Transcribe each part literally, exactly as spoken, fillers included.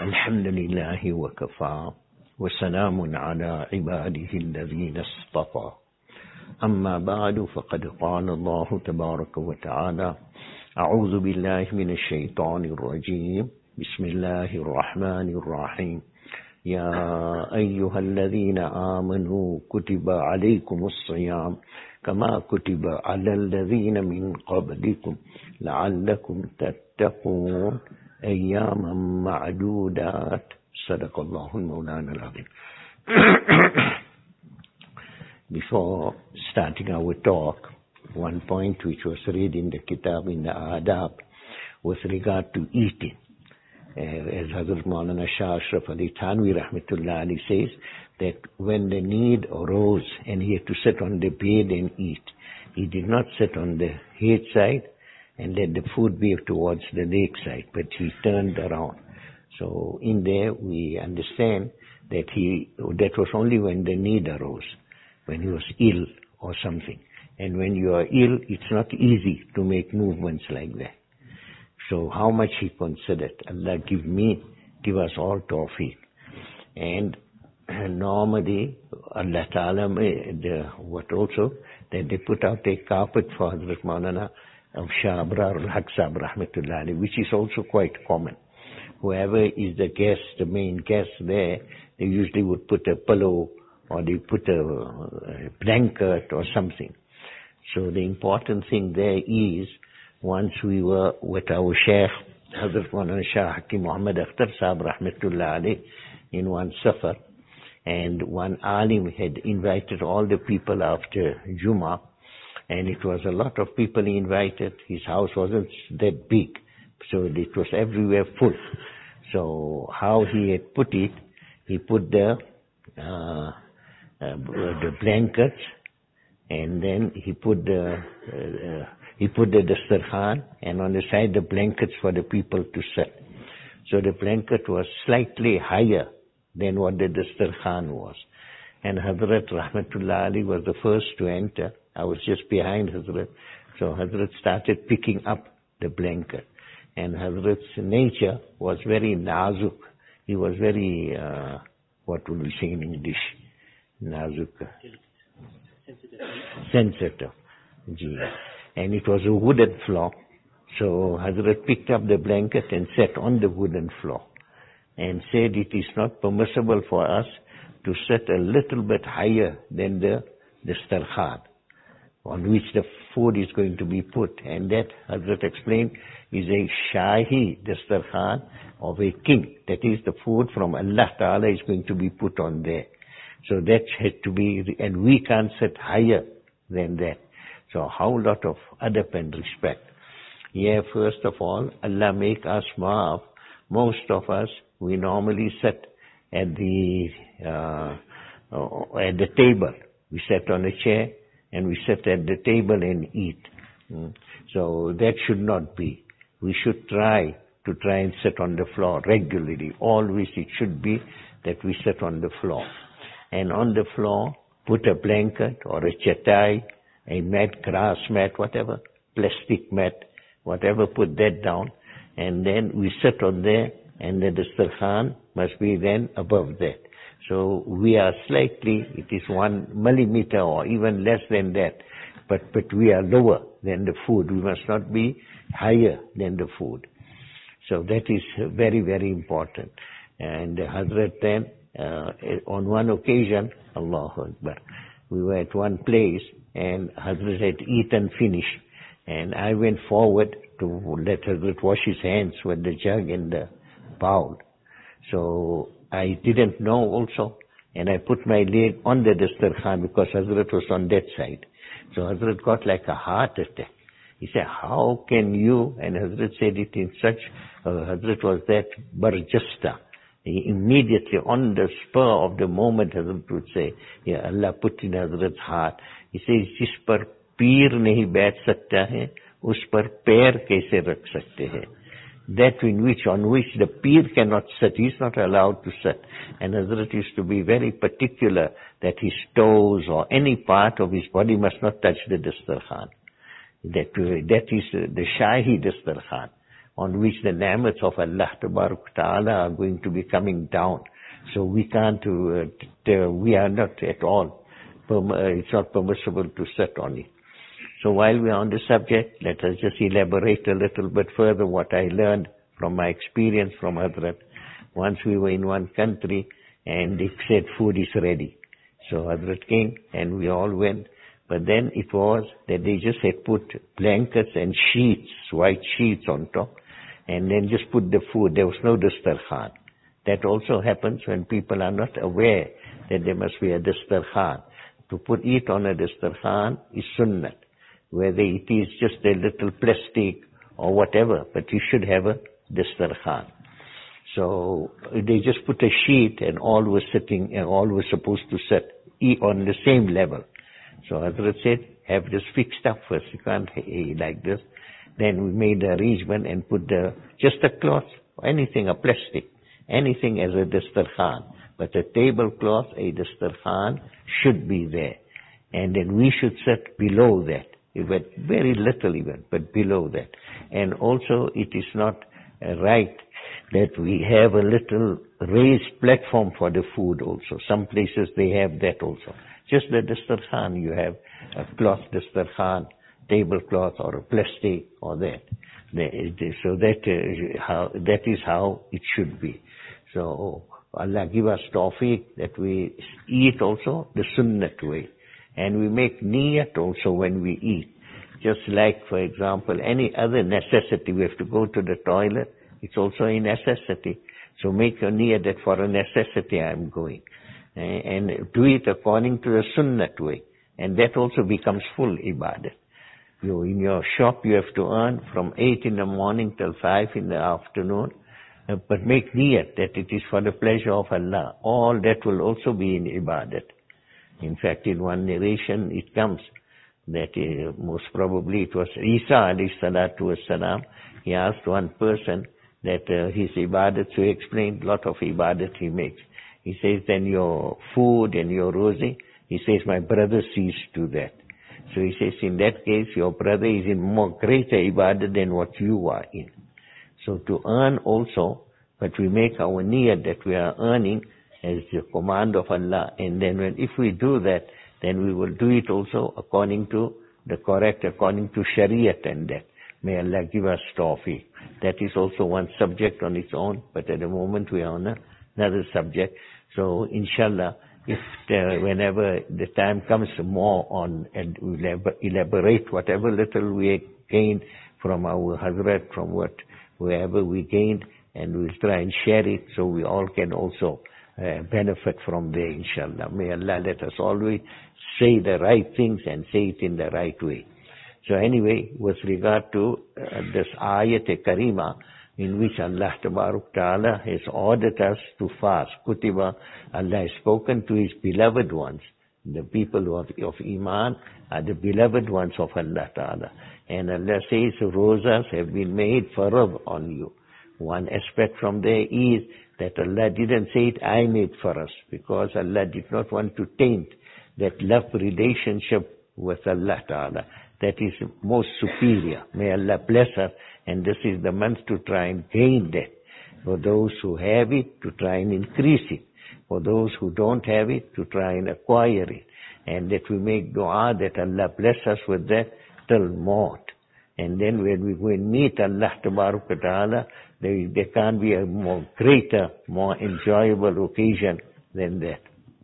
الحمد لله وكفى وسلام على عباده الذين اصطفى أما بعد فقد قال الله تبارك وتعالى أعوذ بالله من الشيطان الرجيم بسم الله الرحمن الرحيم يا أيها الذين آمنوا كتب عليكم الصيام كما كتب على الذين من قبلكم لعلكم تتقون أياما معدودات صدق الله المولانا العظيم. Before starting our talk, one point which was read in the kitab in the adab with regard to eating. Uh, as Hazrat Maulana Shah Ashraf Ali Thanvi Rahmatullah Ali says, that when the need arose and he had to sit on the bed and eat, he did not sit on the head side and let the food be towards the leg side, but he turned around. So in there we understand that he that was only when the need arose, when he was ill or something. And when you are ill, it's not easy to make movements like that. So how much he considered, Allah give me, give us all tawfiq. And normally, Allah Ta'ala, the, what also, that they put out a carpet for Hazrat Maulana of Shah Abrar al-Haq Sahib Rahmatullah Ali, which is also quite common. Whoever is the guest, the main guest there, they usually would put a pillow or they put a, a blanket or something. So the important thing there is, once we were with our Shaykh, Hazrat Maulana Shah Hakim Muhammad Akhtar Sahib Rahmatullah Ali, in one safar, and one alim had invited all the people after Jummah, and it was a lot of people he invited. His house wasn't that big, so it was everywhere full. So how he had put it, he put the uh, uh, the blankets, and then he put the uh, he put the dastarkhan, and on the side the blankets for the people to sit. So the blanket was slightly higher than what the dastarkhan was. And Hazrat Rahmatullah Ali was the first to enter. I was just behind Hazrat. So Hazrat started picking up the blanket. And Hazrat's nature was very nazuk. He was very, uh, what would we say in English? Nazuk. Sensitive. Sensitive. Gee. And it was a wooden floor. So Hazrat picked up the blanket and sat on the wooden floor and said it is not permissible for us to sit a little bit higher than the dastarkhan on which the food is going to be put. And that, Hazrat explained, is a shahi dastarkhan of a king. That is, the food from Allah Ta'ala is going to be put on there. So that had to be, and we can't sit higher than that. So how lot of adab and respect. Yeah, first of all, Allah make us maaf. Most of us, we normally sit at the uh, at the table. We sit on a chair and we sit at the table and eat. Mm. So that should not be. We should try to try and sit on the floor regularly. Always it should be that we sit on the floor. And on the floor, put a blanket or a chatai, a mat, grass mat, whatever, plastic mat, whatever, put that down. And then we sit on there, and the dastarkhan must be then above that. So we are slightly, it is one millimeter or even less than that, but, but we are lower than the food. We must not be higher than the food. So that is very, very important. And Hazrat then, uh, on one occasion, Allahu Akbar, we were at one place and Hazrat had eaten finished. And I went forward to let Hazrat wash his hands with the jug and the bowl. So I didn't know also, and I put my leg on the dastarkhan because Hazrat was on that side. So Hazrat got like a heart attack. He said, how can you, and Hazrat said it in such, uh, Hazrat was that barjasta. He immediately, on the spur of the moment, Hazrat would say, yeah, Allah put in Hazrat's heart. He says, jis par पीर नहीं बैठ सकता है उस पर पैर कैसे रख सकते हैं. That in which on which the peer cannot sit, he is not allowed to sit. And Hazrat used to be very particular that his toes or any part of his body must not touch the dastarkhan. That that is the shahi dastarkhan. on which the ni'mats of Allah Ta'ala are going to be coming down. So we can't, uh, t- we are not at all, perm- uh, it's not permissible to sit on it. So while we are on the subject, let us just elaborate a little bit further what I learned from my experience from Hazrat. Once we were in one country and they said food is ready. So Hazrat came and we all went. But then it was that they just had put blankets and sheets, white sheets on top, and then just put the food. There was no dastarkhan. That also happens when people are not aware that there must be a dastarkhan. To put it on a dastarkhan is sunnat, whether it is just a little plastic or whatever, but you should have a dastarkhan. So they just put a sheet and all were sitting, and all were supposed to sit on the same level. So Hazrat said, have this fixed up first. You can't eat like this. Then we made the arrangement and put the, just a cloth, anything, a plastic, anything as a dastarkhan. But a tablecloth, a dastarkhan should be there. And then we should sit below that. Even very little even, but below that. And also it is not uh, right that we have a little raised platform for the food also. Some places they have that also. Just the dastarkhan, you have a cloth dastarkhan, tablecloth or a plastic or that. So that, uh, how, that is how it should be. So Allah give us tawfiq that we eat also the sunnat way. And we make niyat also when we eat. Just like, for example, any other necessity, we have to go to the toilet, it's also a necessity. So make a niyat that for a necessity I am going. And do it according to the sunnat way. And that also becomes full ibadat. You, in your shop you have to earn from eight in the morning till five in the afternoon. Uh, but make niyat that it is for the pleasure of Allah. All that will also be in ibadat. In fact, in one narration it comes that uh, most probably it was Isa alayhi salatu wassalam. He asked one person that uh, his ibadat, so he explained a lot of ibadat he makes. He says, then your food and your rosy, he says, my brother sees to that. So he says, in that case, your brother is in more greater ibadah than what you are in. So to earn also, but we make our niyyah that we are earning as the command of Allah. And then when, if we do that, then we will do it also according to the correct, according to Shariat and that. May Allah give us tawfiq. That is also one subject on its own, but at the moment we are on another subject. So inshallah, if uh, whenever the time comes more on and we elaborate whatever little we gained from our Hazrat, from what wherever we gained, and we'll try and share it so we all can also uh, benefit from there, inshallah. May Allah let us always say the right things and say it in the right way. So anyway, with regard to uh, this ayat-e-karima, in which Allah Ta'ala has ordered us to fast. Kutiba, Allah has spoken to His beloved ones. The people of, of Iman are the beloved ones of Allah Ta'ala. And Allah says, rosas have been made farad on you. One aspect from there is that Allah didn't say it, I made for us, because Allah did not want to taint that love relationship with Allah Ta'ala. That is most superior. May Allah bless us. And this is the month to try and gain that. For those who have it, to try and increase it. For those who don't have it, to try and acquire it. And that we make dua that Allah bless us with that till maut. And then when we go and meet Allah Ta'ala, there, there can't be a more greater, more enjoyable occasion than that.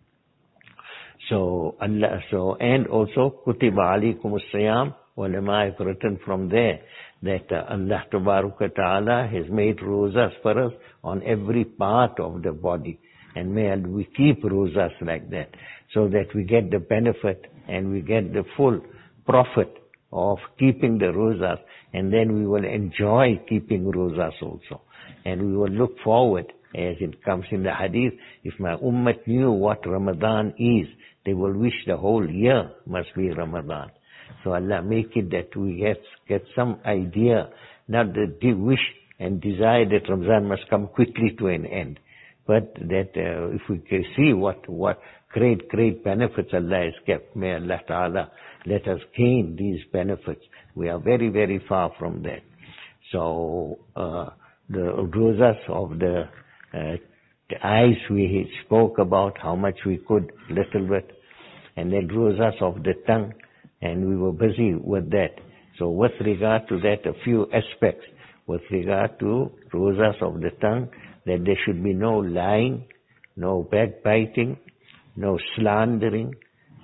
So Allah, so, and also, Kutiba alaykum as-siyam, ulama have written from there that uh, Allah Ta'ala has made rosas for us on every part of the body. And may we keep rosas like that, so that we get the benefit and we get the full profit of keeping the rosas, and then we will enjoy keeping rosas also. And we will look forward, as it comes in the hadith, if my ummah knew what Ramadan is, they will wish the whole year must be Ramadan. So Allah make it that we get, get some idea, not that they wish and desire that Ramadan must come quickly to an end, but that uh, if we can see what, what great, great benefits Allah has kept, may Allah Ta'ala let us gain these benefits. We are very, very far from that. So uh, the rosas of the, uh, the eyes we spoke about, how much we could, little bit, and then rosas of the tongue, and we were busy with that. So with regard to that, a few aspects. With regard to rosas of the tongue, that there should be no lying, no backbiting, no slandering,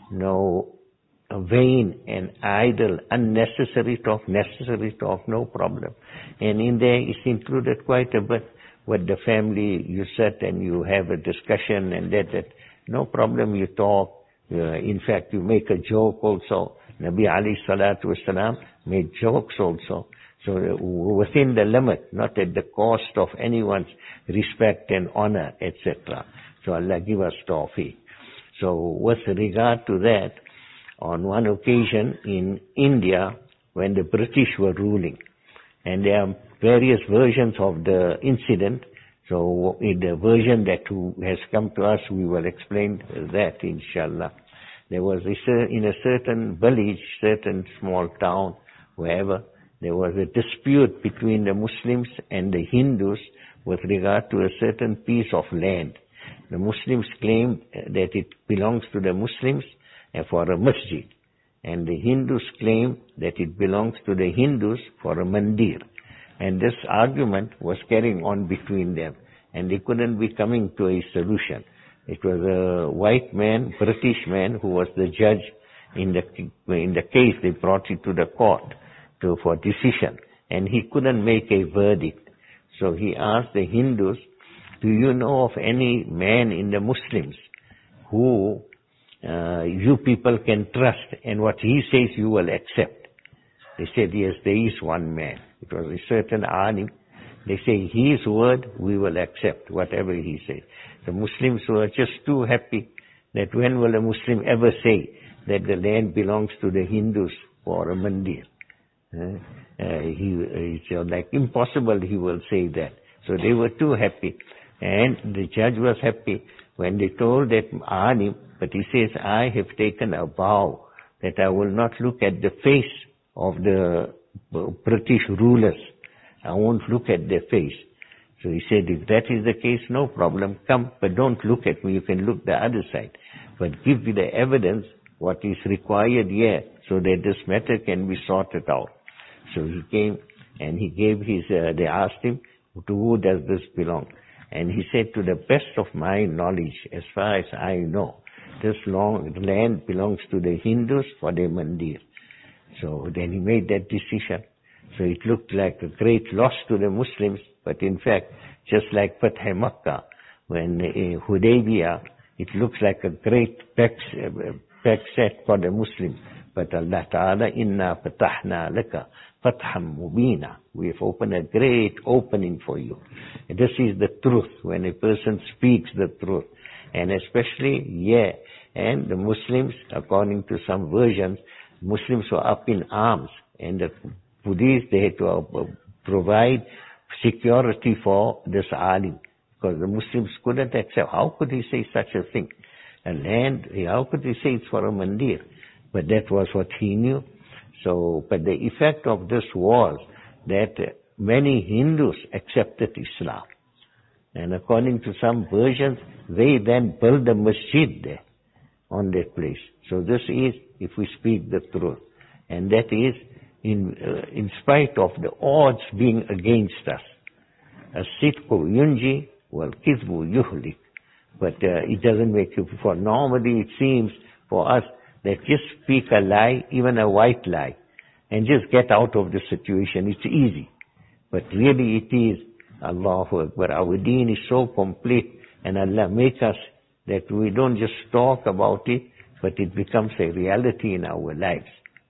no vain and idle, unnecessary talk, necessary talk, no problem. And in there is included quite a bit with the family. You sit and you have a discussion and that, that no problem, you talk. Uh, in fact, you make a joke also. Nabi alayhi salatu wasalam made jokes also. So uh, within the limit, not at the cost of anyone's respect and honor, et cetera. So Allah give us tawfiq. So with regard to that, on one occasion in India, when the British were ruling, and there are various versions of the incident, so in the version that has come to us, we will explain that, inshallah. There was a, in a certain village, certain small town, wherever, there was a dispute between the Muslims and the Hindus with regard to a certain piece of land. The Muslims claimed that it belongs to the Muslims for a masjid, and the Hindus claim that it belongs to the Hindus for a mandir. And this argument was carrying on between them, and they couldn't be coming to a solution. It was a white man, British man, who was the judge in the in the case. They brought it to the court to, for decision, and he couldn't make a verdict. So he asked the Hindus, do you know of any man in the Muslims who Uh, you people can trust, and what he says you will accept? They said, yes, there is one man. It was a certain alim. They say, his word we will accept, whatever he says. The Muslims were just too happy that when will a Muslim ever say that the land belongs to the Hindus for a mandir? Uh, uh, he, it's like impossible he will say that. So they were too happy. And the judge was happy when they told that alim, but he says, I have taken a vow that I will not look at the face of the British rulers. I won't look at their face. So he said, if that is the case, no problem. Come, but don't look at me. You can look the other side. But give me the evidence, what is required here, so that this matter can be sorted out. So he came and he gave his, uh, they asked him, to who does this belong? And he said, to the best of my knowledge, as far as I know, this long land belongs to the Hindus for their mandir. So then he made that decision. So it looked like a great loss to the Muslims, but in fact, just like Fath Makkah, when uh, Hudaybiyah, it looks like a great back, uh, back set for the Muslims. But Allah Ta'ala, inna fatahna laka fatham mubina. We have opened a great opening for you. And this is the truth, when a person speaks the truth. And especially, yeah, and the Muslims, according to some versions, Muslims were up in arms, and the police, they had to uh, provide security for this alim, because the Muslims couldn't accept. How could he say such a thing? A land, how could he say it's for a mandir? But that was what he knew. So, but the effect of this was that many Hindus accepted Islam. And according to some versions, they then built a masjid there on that place. So this is, if we speak the truth. And that is in, uh, in spite of the odds being against us. As-sidqu yunji wal-kidhbu yuhlik. But uh, it doesn't make you, for normally it seems for us that just speak a lie, even a white lie, and just get out of the situation. It's easy. But really it is, Allahu Akbar, our deen is so complete, and Allah make us that we don't just talk about it, but it becomes a reality in our lives.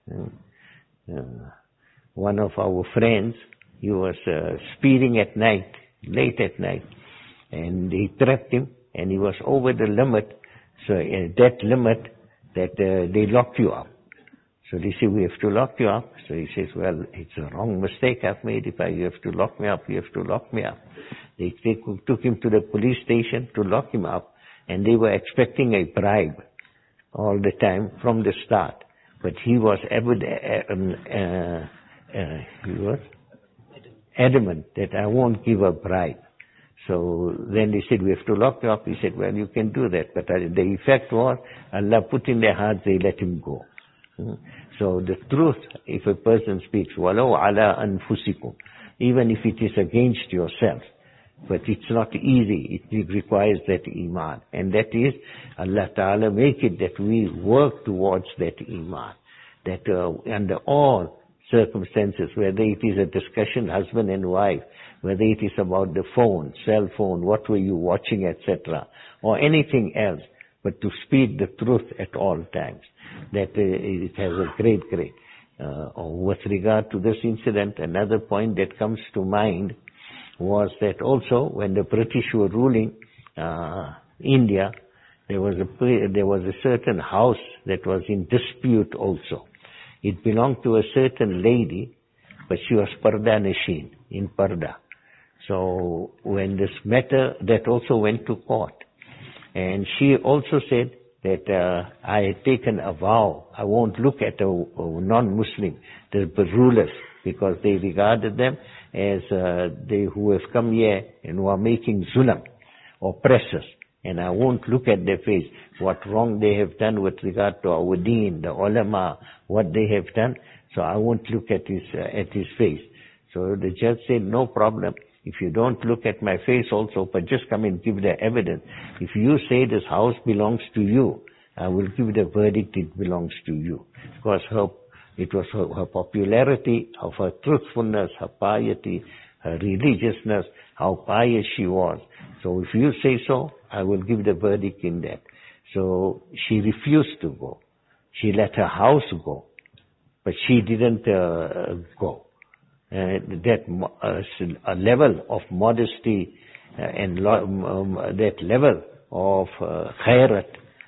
Uh, one of our friends, he was uh, speeding at night, late at night, and they trapped him, and he was over the limit, so uh, that limit that uh, they locked you up. So they say, we have to lock you up. So he says, well, it's a wrong mistake I've made. If I, you have to lock me up, you have to lock me up. They, they took him to the police station to lock him up, and they were expecting a bribe all the time from the start. But he was evident, uh, uh, uh, he was adamant that I won't give a bribe. So then they said, we have to lock you up. He said, well, you can do that. But the effect was, Allah put in their hearts, they let him go. So the truth, if a person speaks, وَلَوْ عَلَىٰ أَنفُسِكُمْ, even if it is against yourself, but it's not easy, it requires that iman. And that is, Allah Ta'ala make it that we work towards that iman. That uh, under all circumstances, whether it is a discussion, husband and wife, whether it is about the phone, cell phone, what were you watching, et cetera, or anything else, but to speak the truth at all times. That uh, it has a great, great. Uh, with regard to this incident, another point that comes to mind was that also when the British were ruling uh, India, there was a there was a certain house that was in dispute also. It belonged to a certain lady, but she was Parda Nashin, in Parda. So when this matter, that also went to court. And she also said that uh, I had taken a vow, I won't look at a, a non-Muslim, the, the rulers, because they regarded them as uh, they who have come here and who are making zulm, oppressors. And I won't look at their face, what wrong they have done with regard to our deen, the ulama, what they have done. So I won't look at his, uh, at his face. So the judge said, no problem. If you don't look at my face also, but just come and give the evidence. If you say this house belongs to you, I will give the verdict it belongs to you. Because her, it was her, her popularity, of her truthfulness, her piety, her religiousness, how pious she was. So if you say so, I will give the verdict in that. So she refused to go. She let her house go, but she didn't uh, go. Uh, that uh, a level of modesty uh, and lo- um, that level of uh, khairat,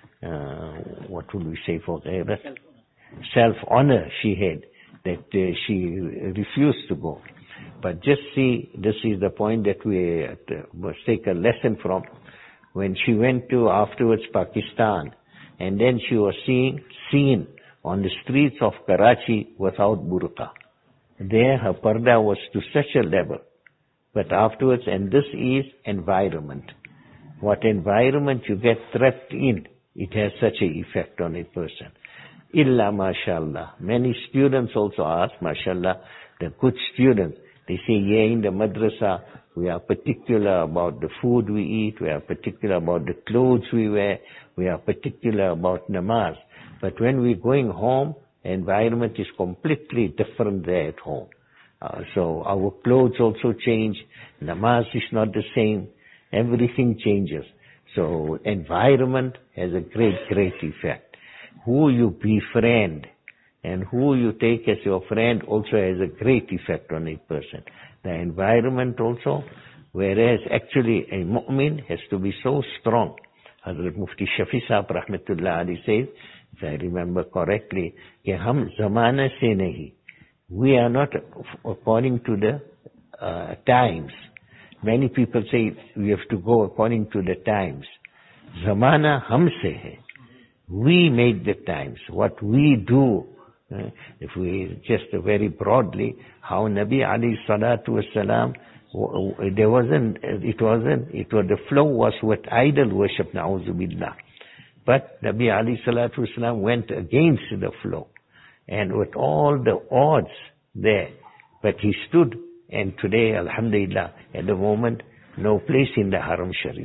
uh, what would we say for khairat? Self-honor she had, that uh, she refused to go. But just see, this is the point that we uh, must take a lesson from. When she went to afterwards Pakistan, and then she was seeing, seen on the streets of Karachi without burqa. There her parda was to such a level. But afterwards, and this is environment. What environment you get trapped in, it has such an effect on a person. Illa mashallah. Many students also ask, mashallah, the good students, they say, yeah, in the madrasa, we are particular about the food we eat, we are particular about the clothes we wear, we are particular about namaz. But when we're going home, environment is completely different there at home. Uh, so our clothes also change, namaz is not the same, everything changes. So environment has a great, great effect. Who you befriend and who you take as your friend also has a great effect on a person. The environment also, whereas actually a mu'min has to be so strong. Hazrat Mufti Shafi Sahab Rahmatullah Ali says, if I remember correctly, कि हम ज़माने से नहीं, we are not according to the uh, times. Many people say we have to go according to the times. ज़माना हमसे है. We make the times. What we do, uh, if we just uh, very broadly, how Nabi alayhi salatu wasalam, there wasn't, it wasn't, it was, the flow was with idol worship, na'udhu billah. But Nabi alayhi salatu wasalam went against the flow. And with all the odds there, but he stood, and today, alhamdulillah, at the moment, no place in the Haram Sharif.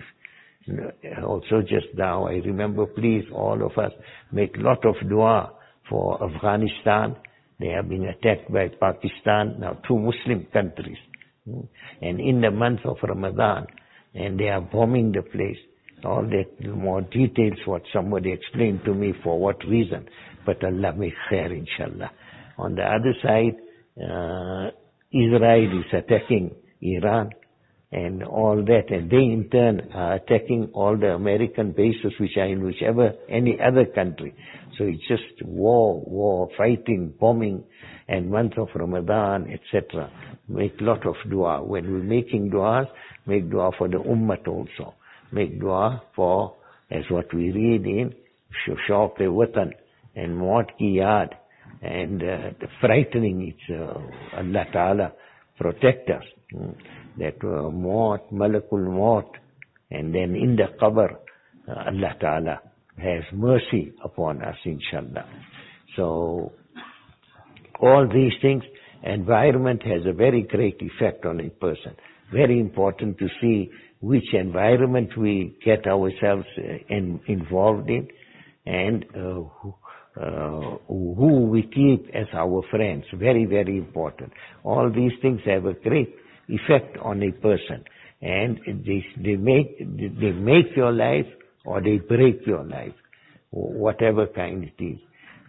Also just now, I remember, please, all of us, make lot of dua for Afghanistan. They are being attacked by Pakistan, now two Muslim countries. And in the month of Ramadan, and they are bombing the place. All that more details, what somebody explained to me for what reason. But Allah make khair, inshallah. On the other side, uh, Israel is attacking Iran and all that, and they in turn are attacking all the American bases which are in whichever, any other country. So it's just war, war, fighting, bombing, and month of Ramadan, et cetera. Make lot of dua. When we're making duas, make dua for the ummah also. Make dua for, as what we read in Shawq-e-Watan and Maut ki Yaad, and uh, the frightening, it's uh, Allah Ta'ala protect us. That uh, Maut, Malakul Maut, and then in the qabr, uh, Allah Ta'ala has mercy upon us, inshallah. So, all these things, environment has a very great effect on a person. Very important to see which environment we get ourselves uh, in, involved in, and uh, who, uh, who we keep as our friends. Very, very important. All these things have a great effect on a person, and they, they make they make your life or they break your life, whatever kind it is.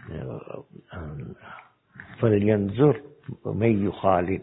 فَلْيَنْظُرْ مَنْ يُخَالِدْ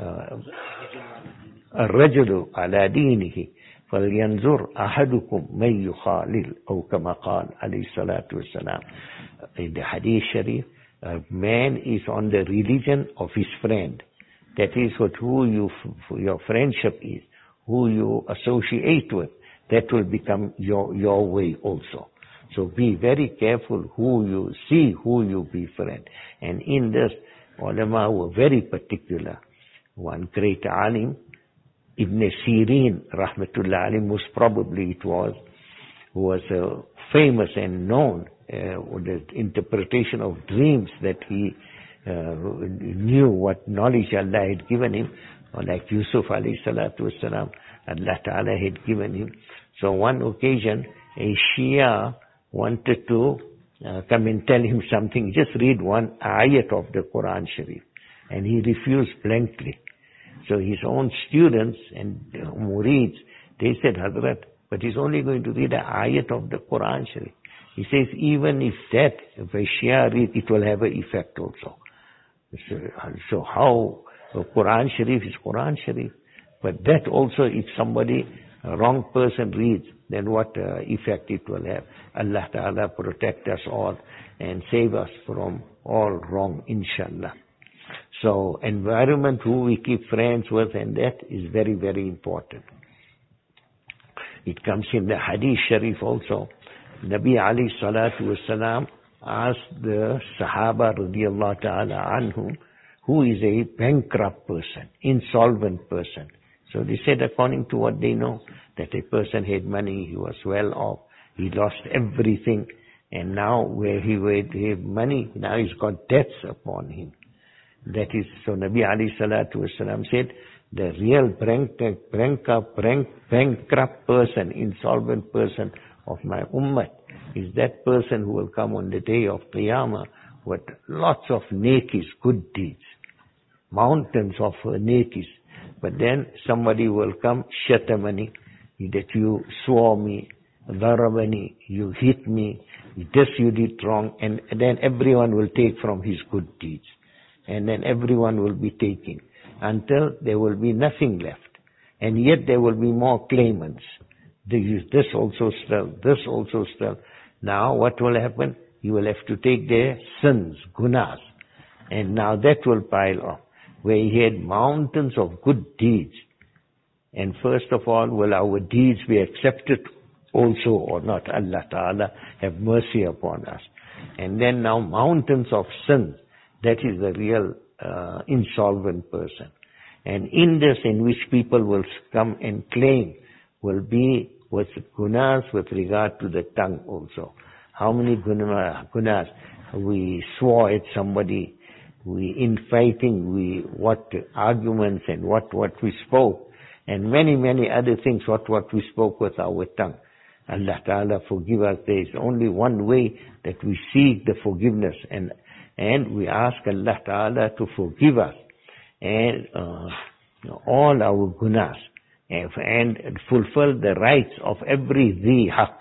الرجل على دينه فلينظر أحدكم من يخالل أو كما قال عليه الصلاة والسلام. In the Hadith Sharif, a man is on the religion of his friend. That is what who you your friendship is, who you associate with. That will become your your way also. So be very careful who you see, who you befriend. And in this, ulama were very particular. One great alim, Ibn Sirin, rahmatullah alim, most probably it was, who was uh, famous and known uh, with the interpretation of dreams, that he uh, knew what knowledge Allah had given him, or like Yusuf alayhi salatu wasalam, Allah Ta'ala had given him. So one occasion, a Shia wanted to uh, come and tell him something, just read one ayat of the Quran Sharif, and he refused blankly. So his own students and uh, murids, they said, Hazrat, but he's only going to read an ayat of the Quran Sharif. He says, even if that, if a Shia read, it will have an effect also. So, so how uh, Quran Sharif is Quran Sharif? But that also, if somebody, a wrong person reads, then what uh, effect it will have. Allah Ta'ala protect us all and save us from all wrong, inshallah. So, environment, who we keep friends with, and that is very, very important. It comes in the Hadith Sharif also. Nabi alayhi salatu wasalam asked the Sahaba radiallahu ta'ala anhum, who is a bankrupt person, insolvent person. So they said, according to what they know, that a person had money, he was well off, he lost everything, and now where he had money, now he's got debts upon him. That is, so Nabi alayhi salatu wasalam said, the real bankrupt, bankrupt person, insolvent person of my ummah is that person who will come on the day of Qiyamah with lots of nekis, good deeds, mountains of nekis. But then somebody will come, shatamani, that you swore me, darabani, you hit me, this you did wrong, and then everyone will take from his good deeds. And then everyone will be taking until there will be nothing left. And yet there will be more claimants. This also still, this also still. Now what will happen? You will have to take their sins, gunas. And now that will pile up. Where he had mountains of good deeds. And first of all, will our deeds be accepted also or not? Allah Ta'ala have mercy upon us. And then now mountains of sins. That is the real uh, insolvent person. And in this, in which people will come and claim, will be with gunas with regard to the tongue also. How many gunas? We swore at somebody, we in fighting, we what arguments and what what we spoke, and many many other things. What what we spoke with our tongue. Allah Ta'ala forgive us. There is only one way that we seek the forgiveness, and and we ask Allah Ta'ala to forgive us and uh, all our gunas, and, and fulfill the rights of every dhi haq,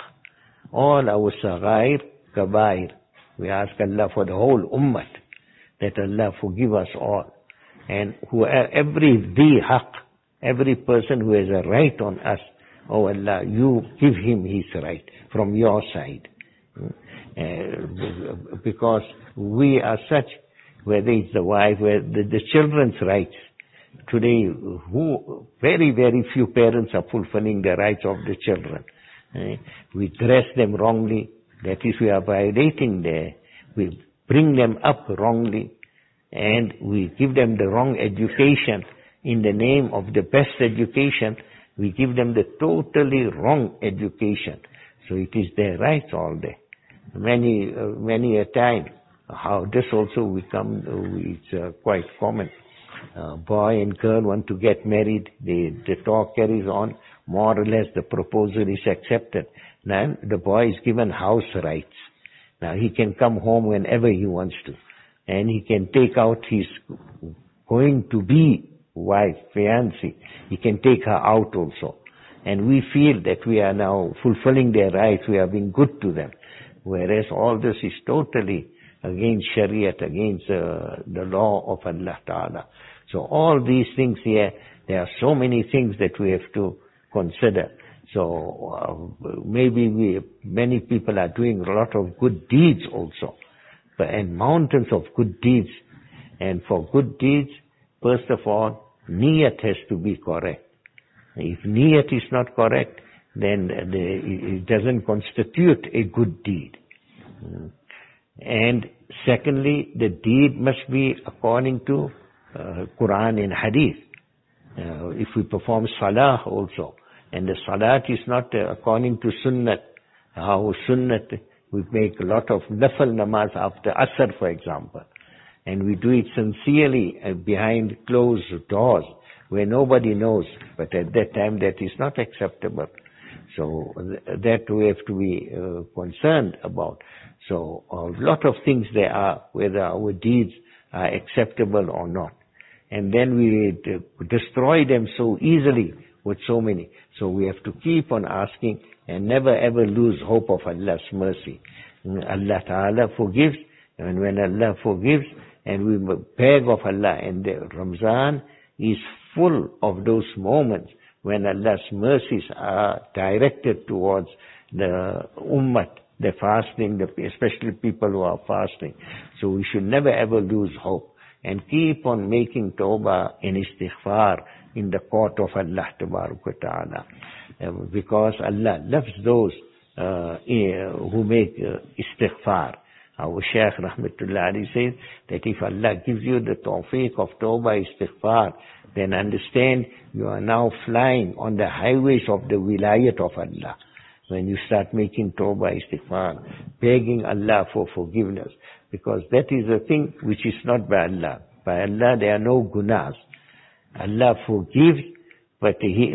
all our saghair, kabair. We ask Allah for the whole ummah, that Allah forgive us all. And who, every dhi haq, every person who has a right on us, oh Allah, you give him his right from your side. Uh, because we are such, whether it's the wife, whether the, the children's rights. Today, who very, very few parents are fulfilling the rights of the children. Uh, we dress them wrongly. That is, we are violating their, we bring them up wrongly, and we give them the wrong education, in the name of the best education, we give them the totally wrong education. So it is their rights all day. Many, uh, many a time, how this also become, uh, it's uh, quite common. Uh, boy and girl want to get married, the, the talk carries on, more or less the proposal is accepted. Now the boy is given house rights. Now he can come home whenever he wants to, and he can take out his going to be wife, fiancé. He can take her out also. And we feel that we are now fulfilling their rights, we are being good to them. Whereas all this is totally against Shariat, against uh, the law of Allah Ta'ala. So all these things here, there are so many things that we have to consider. So uh, maybe we, many people are doing a lot of good deeds also, but, and mountains of good deeds. And for good deeds, first of all, niyat has to be correct. If niyat is not correct, then the, it doesn't constitute a good deed. And secondly, the deed must be according to uh, Quran and Hadith. Uh, if we perform salah also, and the salat is not uh, according to sunnat, how sunnat, we make a lot of nafal namaz after asr, for example, and we do it sincerely uh, behind closed doors where nobody knows, but at that time that is not acceptable. So th- that we have to be uh, concerned about. So a lot of things there are, whether our deeds are acceptable or not. And then we uh, destroy them so easily with so many. So we have to keep on asking and never ever lose hope of Allah's mercy. Allah Ta'ala forgives, and when Allah forgives, and we beg of Allah, and the Ramzan is full of those moments when Allah's mercies are directed towards the ummah, the fasting, the, especially people who are fasting. So we should never ever lose hope and keep on making tawbah and istighfar in the court of Allah Ta'ala. Uh, because Allah loves those uh, who make uh, istighfar. Our Shaykh Rahmatullah Ali says that if Allah gives you the tawfiq of tawbah istighfar, then understand you are now flying on the highways of the wilayat of Allah. When you start making tawbah istighfar, begging Allah for forgiveness, because that is a thing which is not by Allah. By Allah there are no gunas. Allah forgives, but He,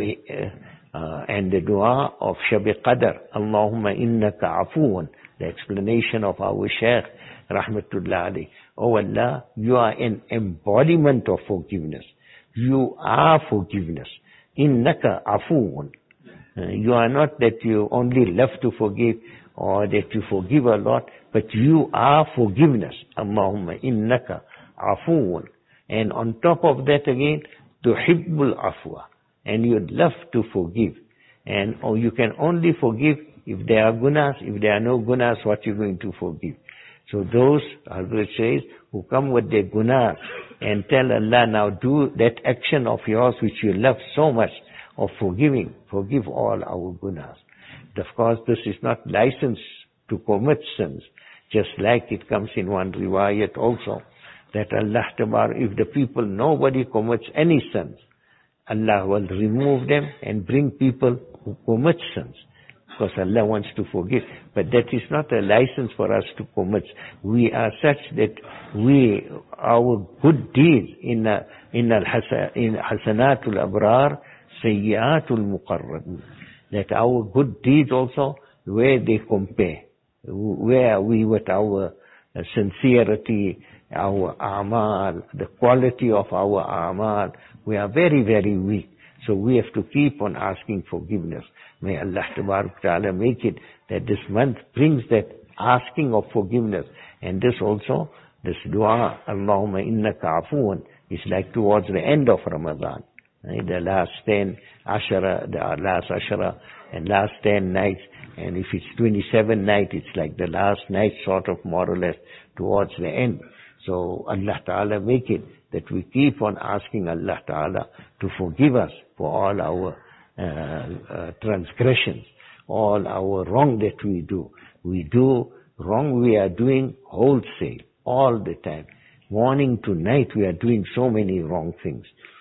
uh, uh, and the dua of Shab-e Qadr, Allahumma innaka afuun, the explanation of our Shaykh Rahmatullah Ali. Oh Allah, you are an embodiment of forgiveness. You are forgiveness. Innaka afuun. Uh, you are not that you only love to forgive or that you forgive a lot, but you are forgiveness. Allahumma innaka afuun. And on top of that again, tuhibbul afwa. And you love to forgive. And or you can only forgive if there are gunas. If there are no gunas, what are you going to forgive? So those, Hazrat says, who come with their gunas and tell Allah, now do that action of yours which you love so much, of forgiving, forgive all our gunas. Of course, this is not license to commit sins, just like it comes in one riwayat also, that Allah Tabar, if the people, nobody commits any sins, Allah will remove them and bring people who commit sins. Because Allah wants to forgive. But that is not a license for us to commit. We are such that we, our good deeds in uh, in al-hasa, in hasanatul abrar, sayyiatul muqarrabin, that our good deeds also, where they compare, where are we with our uh, sincerity, our a'mal, the quality of our a'mal, we are very, very weak. So we have to keep on asking forgiveness. May Allah Ta'ala make it that this month brings that asking of forgiveness. And this also, this dua, Allahumma innaka afuun, is like towards the end of Ramadan. Right? The last ten ashara, the last ashara, and last ten nights. And if it's twenty-seven nights, it's like the last night sort of more or less towards the end. So Allah Ta'ala make it that we keep on asking Allah Ta'ala to forgive us for all our uh, uh, transgressions, all our wrong that we do. We do wrong, we are doing wholesale, all the time. Morning to night we are doing so many wrong things.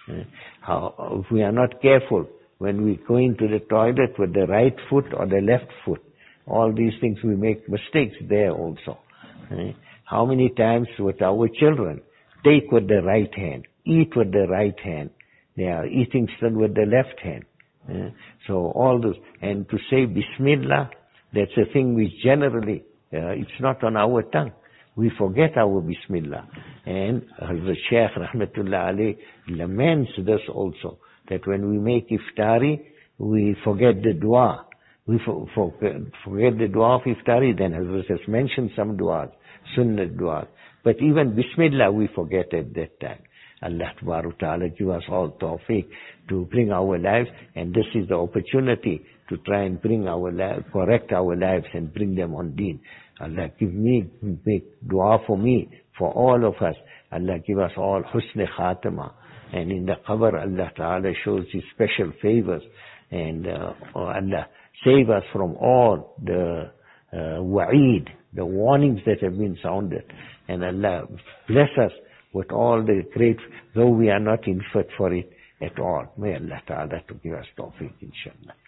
Uh, how, if we are not careful, when we go into the toilet with the right foot or the left foot, all these things we make mistakes there also. Uh, how many times with our children, take with the right hand, eat with the right hand, they are eating still with the left hand. Uh, so all this, and to say Bismillah, that's a thing which generally, uh, it's not on our tongue. We forget our Bismillah. And the Shaykh Rahmatullah alayh laments this also, that when we make iftari, we forget the dua. We for, for, forget the dua of iftari, then Hazrat has mentioned some duas, sunnah duas. But even Bismillah we forget at that time. Allah Ta'ala give us all tawfiq to bring our lives, and this is the opportunity to try and bring our lives, correct our lives and bring them on deen. Allah give me, make dua for me, for all of us. Allah give us all husn khatima. And in the qabr, Allah Ta'ala shows His special favors. And uh, oh Allah, save us from all the uh, wa'id, the warnings that have been sounded. And Allah bless us with all the great, though we are not in fit for it at all. May Allah Ta'ala to give us tawfiq, inshallah.